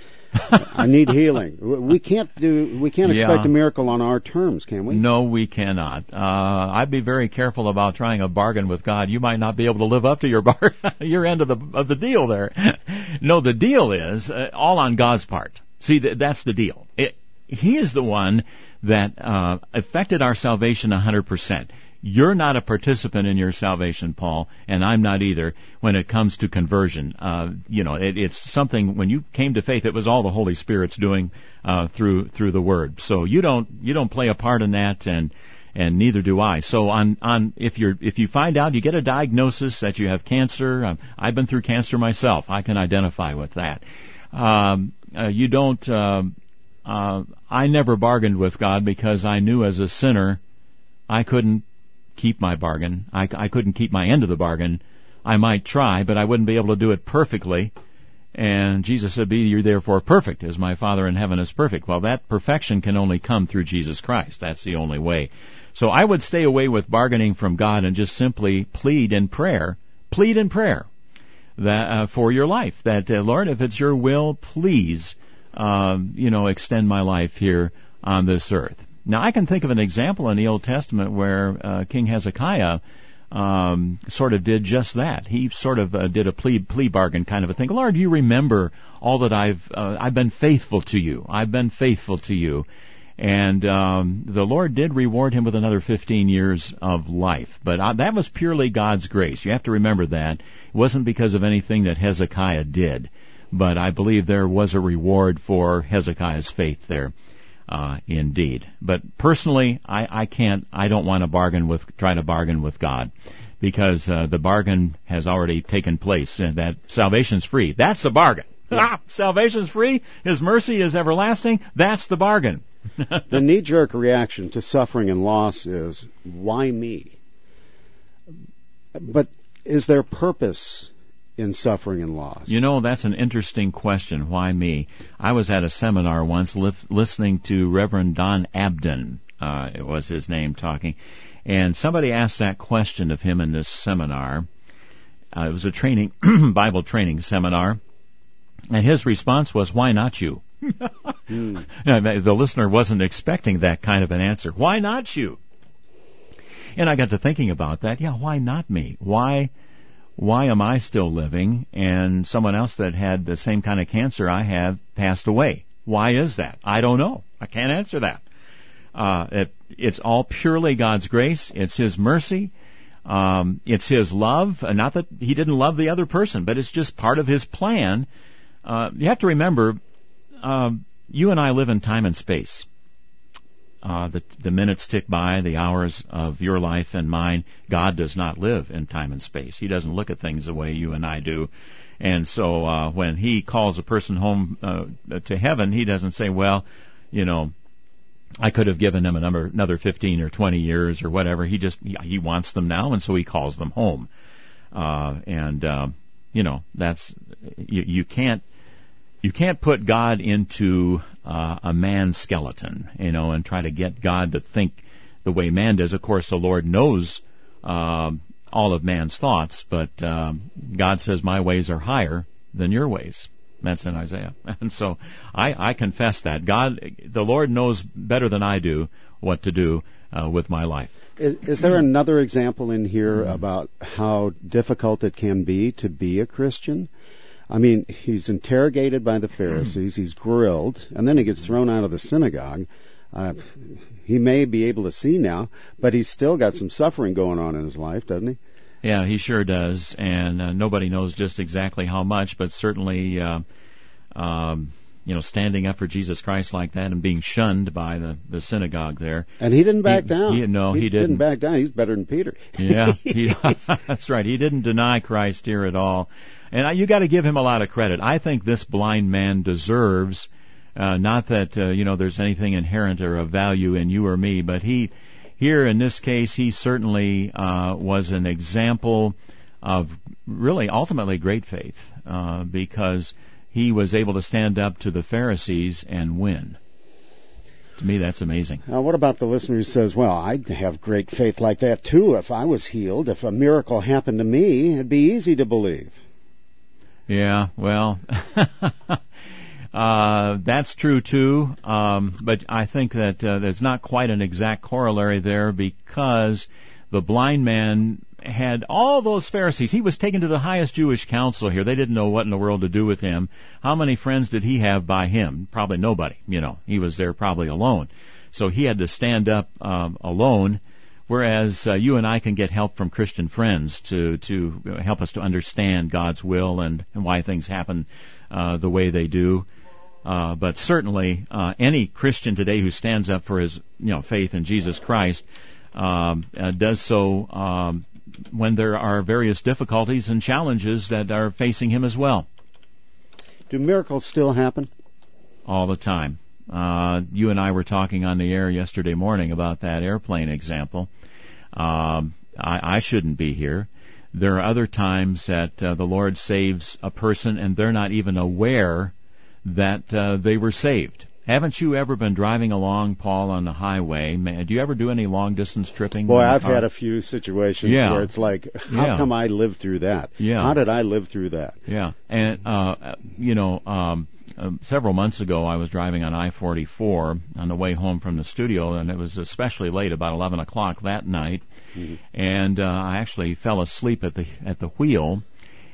I need healing. We can't do. We can't expect
yeah.
a miracle on our terms, can we?
No, we cannot. Uh, I'd be very careful about trying a bargain with God. You might not be able to live up to your bar- your end of the of the deal there. No, the deal is uh, all on God's part. See, th- that's the deal. It, he is the one that uh, affected our salvation one hundred percent. You're not a participant in your salvation, Paul, and I'm not either when it comes to conversion. Uh, you know, it, it's something, when you came to faith, it was all the Holy Spirit's doing uh, through through the Word. So you don't you don't play a part in that, and and neither do I. So on on if you're if you find out, you get a diagnosis that you have cancer. Um, I've been through cancer myself. I can identify with that. Um, uh, you don't. Uh, uh, I never bargained with God, because I knew as a sinner I couldn't keep my bargain. I, I couldn't keep my end of the bargain. I might try, but I wouldn't be able to do it perfectly. And Jesus said, be ye therefore perfect, as my Father in heaven is perfect. Well, that perfection can only come through Jesus Christ. That's the only way. So I would stay away with bargaining from God and just simply plead in prayer, plead in prayer that uh, for your life, that, uh, Lord, if it's your will, please, uh, you know, extend my life here on this earth. Now, I can think of an example in the Old Testament where uh, King Hezekiah um, sort of did just that. He sort of uh, did a plea plea bargain kind of a thing. Lord, you remember all that I've uh, I've been faithful to you. I've been faithful to you, and um, the Lord did reward him with another fifteen years of life. But uh, that was purely God's grace. You have to remember that. It wasn't because of anything that Hezekiah did, but I believe there was a reward for Hezekiah's faith there. Uh, indeed. But personally, I, I can't, I don't want to bargain with, try to bargain with God, because uh, the bargain has already taken place, and that salvation's free. That's the bargain. Yeah. Salvation's free, His mercy is everlasting, that's the bargain.
The knee-jerk reaction to suffering and loss is, why me? But is there purpose in suffering and loss?
You know, that's an interesting question. Why me? I was at a seminar once li- listening to Reverend Don Abden, uh, it was his name, talking, and somebody asked that question of him in this seminar. Uh, it was a training, Bible training seminar, and his response was, why not you? mm. The listener wasn't expecting that kind of an answer. Why not you? And I got to thinking about that. Yeah, why not me? Why Why am I still living, and someone else that had the same kind of cancer I have passed away? Why is that? I don't know. I can't answer that. Uh, it, it's all purely God's grace. It's His mercy. Um, it's His love. Uh, not that He didn't love the other person, but it's just part of His plan uh, you have to remember, um, you and I live in time and space. Uh, the, the minutes tick by, the hours of your life and mine. God does not live in time and space. He doesn't look at things the way you and I do. And so uh, when he calls a person home uh, to heaven, he doesn't say, well, you know, I could have given them a number, another fifteen or twenty years or whatever. He just, he wants them now, and so he calls them home. Uh, and, uh, you know, that's, you, you can't, you can't put God into uh, a man's skeleton, you know, and try to get God to think the way man does. Of course, the Lord knows uh, all of man's thoughts, but um, God says, my ways are higher than your ways. That's in Isaiah. And so I, I confess that. God, the Lord knows better than I do what to do uh, with my life.
Is, is there another example in here about how difficult it can be to be a Christian? I mean, he's interrogated by the Pharisees, he's grilled, and then he gets thrown out of the synagogue. Uh, he may be able to see now, but he's still got some suffering going on in his life, doesn't he?
Yeah, he sure does, and uh, nobody knows just exactly how much, but certainly, uh, um, you know, standing up for Jesus Christ like that and being shunned by the, the synagogue there.
And he didn't back
he,
down.
He, no, he,
he
didn't.
didn't back down. He's better than Peter.
Yeah, he, that's right. He didn't deny Christ here at all. And I, you got to give him a lot of credit. I think this blind man deserves, uh, not that, uh, you know, there's anything inherent or of value in you or me, but he... Here, in this case, he certainly uh, was an example of really ultimately great faith uh, because he was able to stand up to the Pharisees and win. To me, that's amazing.
Now, what about the listener who says, well, I'd have great faith like that too if I was healed. If a miracle happened to me, it'd be easy to believe.
Yeah, well... Uh, that's true too, um, but I think that uh, there's not quite an exact corollary there because the blind man had all those Pharisees. He was taken to the highest Jewish council here. They didn't know what in the world to do with him. How many friends did he have by him? Probably nobody. You know, he was there probably alone. So he had to stand up um, alone, whereas uh, you and I can get help from Christian friends to, to help us to understand God's will and, and why things happen uh, the way they do. Uh, but certainly, uh, any Christian today who stands up for his, you know, faith in Jesus Christ um, uh, does so um, when there are various difficulties and challenges that are facing him as well.
Do miracles still happen?
All the time. Uh, you and I were talking on the air yesterday morning about that airplane example. Um, I, I shouldn't be here. There are other times that uh, the Lord saves a person and they're not even aware that uh, they were saved. Haven't you ever been driving along, Paul, on the highway? Do you ever do any long-distance tripping?
Boy, I've had a few situations
yeah.
where it's like, how
yeah.
come I lived through that?
Yeah.
How did I live through that?
Yeah, and, uh, you know, um, uh, several months ago I was driving on I forty-four on the way home from the studio, and it was especially late, about eleven o'clock that night, mm-hmm. and uh, I actually fell asleep at the at the wheel.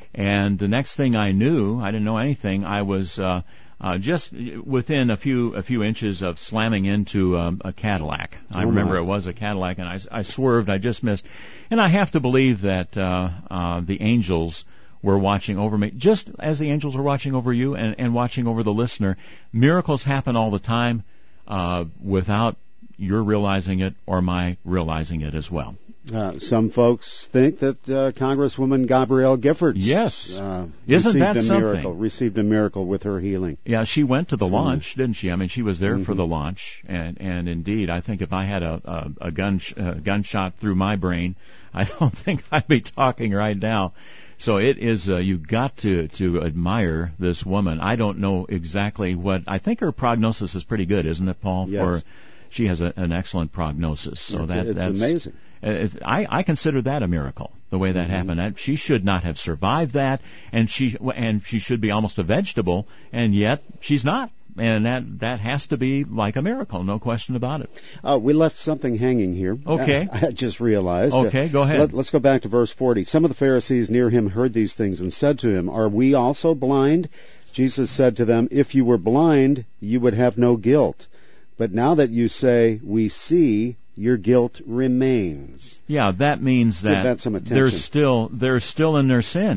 And the next thing I knew, I didn't know anything, I was uh, uh, just within a few a few inches of slamming into um, a Cadillac. I
oh
remember
my.
it was a Cadillac, and I, I swerved, I just missed. And I have to believe that uh, uh, the angels were watching over me, just as the angels were watching over you and, and watching over the listener. Miracles happen all the time uh, without your realizing it or my realizing it as well.
Uh, some folks think that uh, Congresswoman Gabrielle Giffords
yes.
uh,
Isn't
received
that
a
something?
miracle, received a miracle with her healing.
Yeah, she went to the launch, didn't she? I mean, she was there
mm-hmm.
for the launch, and and indeed, I think if I had a a, a gun sh- a gunshot through my brain, I don't think I'd be talking right now. So it is. Uh, you got to to admire this woman. I don't know exactly what. I think her prognosis is pretty good, isn't it, Paul?
Yes.
For she has a, an excellent prognosis. So
it's,
that
it's
that's
amazing.
Uh, I, I consider that a miracle, the way that mm-hmm. happened. That, she should not have survived that, and she and she should be almost a vegetable, and yet she's not. And that that has to be like a miracle, no question about it.
Uh, we left something hanging here.
Okay.
I, I just realized.
Okay,
uh,
go ahead.
Let, let's go back to verse forty. Some of the Pharisees near him heard these things and said to him, "Are we also blind?" Jesus said to them, "If you were blind, you would have no guilt. But now that you say, 'We see,' your guilt remains."
Yeah, that means that
Give that some attention.
they're still they're still in their sin.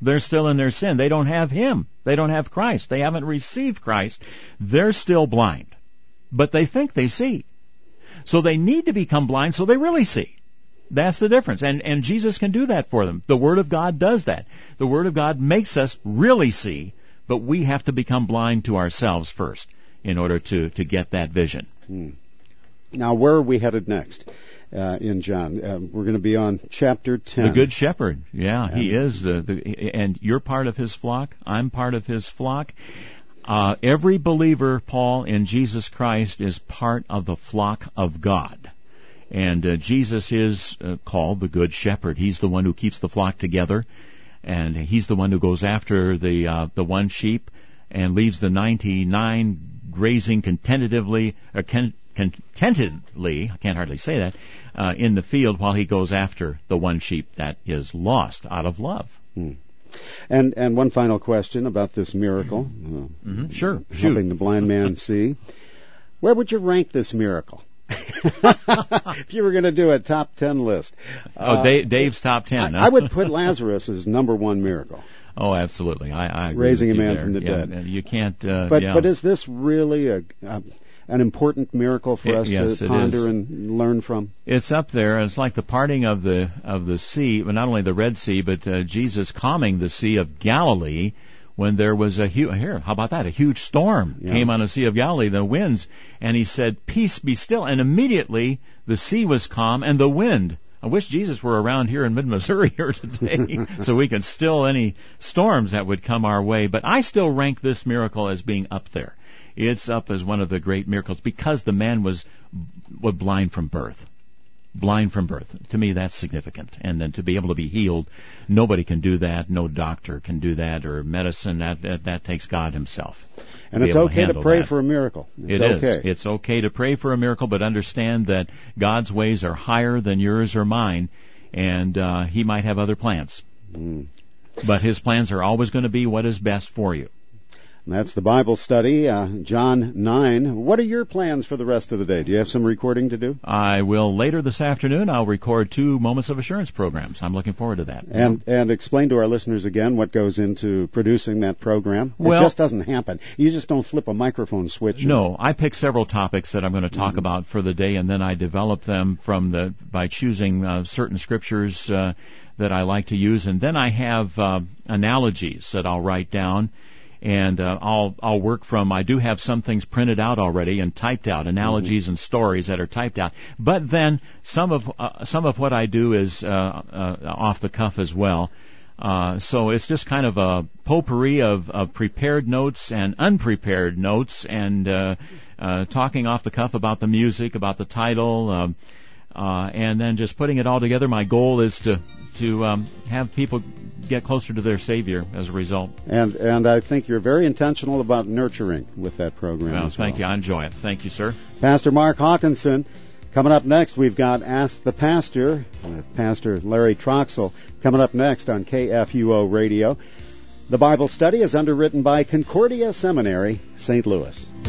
They're still in their sin. They don't have Him. They don't have Christ. They haven't received Christ. They're still blind. But they think they see. So they need to become blind so they really see. That's the difference. And and Jesus can do that for them. The Word of God does that. The Word of God makes us really see, but we have to become blind to ourselves first in order to, to get that vision.
Hmm. Now, where are we headed next uh, in John? Uh, we're going to be on chapter ten.
The Good Shepherd. Yeah,
and
He is. Uh, the, and you're part of His flock. I'm part of His flock. Uh, every believer, Paul, in Jesus Christ is part of the flock of God. And uh, Jesus is uh, called the Good Shepherd. He's the one who keeps the flock together, and He's the one who goes after the uh, the one sheep and leaves the ninety-nine grazing contentedly, or con- contentedly, I can't hardly say that, uh, in the field while He goes after the one sheep that is lost out of love.
Hmm. And and one final question about this miracle. Uh,
mm-hmm. Sure.
Helping
Shoot.
the blind man see. Where would you rank this miracle? If you were going to do a top ten list.
Oh,
uh,
Dave, Dave's top ten.
I,
huh?
I would put Lazarus as number one miracle.
Oh, absolutely. I, I agree
Raising
with
a
you
man
there.
from the
yeah,
dead.
You can't. Uh,
but
yeah.
but is this really a, a an important miracle for
It-
us
yes,
to
it
ponder
is.
and learn from?
It's up there. It's like the parting of the of the sea, but not only the Red Sea, but uh, Jesus calming the Sea of Galilee when there was a huge, here, how about that? A huge storm
Yeah.
came on the Sea of Galilee, the winds, and He said, "Peace, be still." And immediately the sea was calm and the wind. I wish Jesus were around here in mid-Missouri here today so we could still any storms that would come our way. But I still rank this miracle as being up there. It's up as one of the great miracles because the man was was blind from birth. Blind from birth. To me, that's significant. And then to be able to be healed, nobody can do that. No doctor can do that, or medicine. That that, that takes God Himself.
And it's okay to pray for a miracle. It's
It is.
okay.
It's okay to pray for a miracle, but understand that God's ways are higher than yours or mine, and uh, He might have other plans.
Mm.
But His plans are always going to be what is best for you.
And that's the Bible study, uh, John nine. What are your plans for the rest of the day? Do you have some recording to do?
I will later this afternoon. I'll record two Moments of Assurance programs. I'm looking forward to that.
And and explain to our listeners again what goes into producing that program.
Well,
it just doesn't happen. You just don't flip a microphone switch. and-
No, I pick several topics that I'm going to talk
Mhm.
about for the day, and then I develop them from the by choosing uh, certain scriptures uh, that I like to use, and then I have uh, analogies that I'll write down. And uh, I'll I'll work from. I do have some things printed out already and typed out, analogies mm-hmm. and stories that are typed out. But then some of uh, some of what I do is uh, uh, off the cuff as well. Uh, so it's just kind of a potpourri of, of prepared notes and unprepared notes, and uh, uh, talking off the cuff about the music, about the title, um, uh, and then just putting it all together. My goal is to to um, have people get closer to their Savior as a result.
And and I think you're very intentional about nurturing with that program.
Well,
as
thank
well.
you. I enjoy it. Thank you, sir.
Pastor Mark Hawkinson. Coming up next, we've got Ask the Pastor with Pastor Larry Troxell. Coming up next on K F U O Radio. The Bible study is underwritten by Concordia Seminary, Saint Louis.